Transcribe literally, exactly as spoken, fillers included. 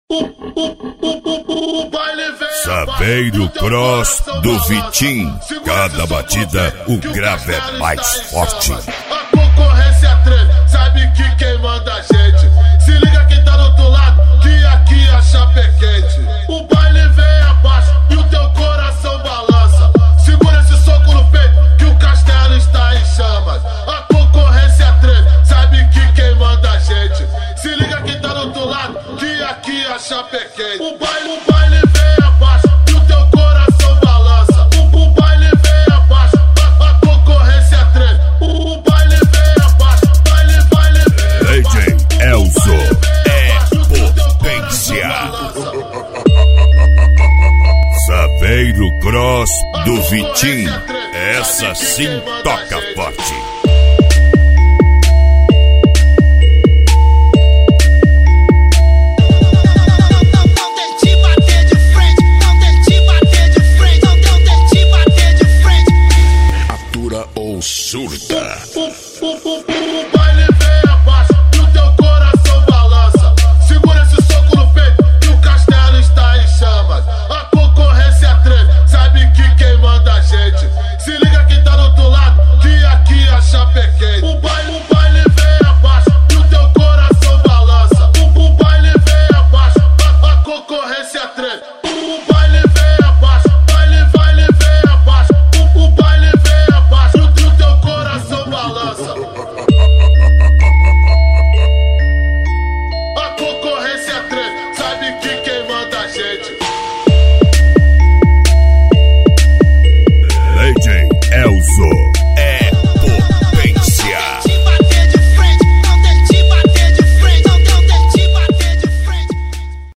Saveiro Cross do Vitim. Cada batida o grave é mais forte. A concorrência treme, sabe que quem manda a gente. Se liga quem tá do outro lado, que aqui a chapa é quente. O baile vem abaixo e o teu coração balança. Segura esse soco no peito que o castelo está em chamas. A concorrência treme, sabe que quem manda a gente. Se liga quem tá do outro lado, que aqui a chapa é quente. O baile, o baile vem abaixo e o teu coração balança. O, o baile vem abaixo, a, a concorrência treme. O, o baile vem abaixo, baile, baile vem D J Elzo é potência. Saveiro Cross do Vitim. Essa sim toca forte.